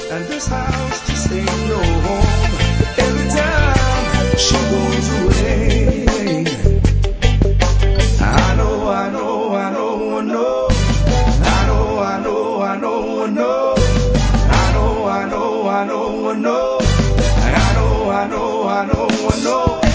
and this house just ain't no home. Every time she goes away, I know, I know, I know, I know. I know, I know, I know, I know. I know, I know, I know, I know. I know, I know, I know, I know.